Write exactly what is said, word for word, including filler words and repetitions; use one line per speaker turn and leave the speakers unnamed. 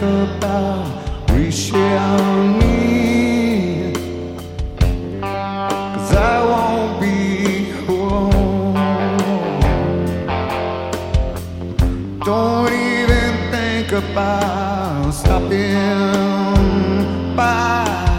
think about reaching me, 'cause I won't be alone. Don't even think about stopping by.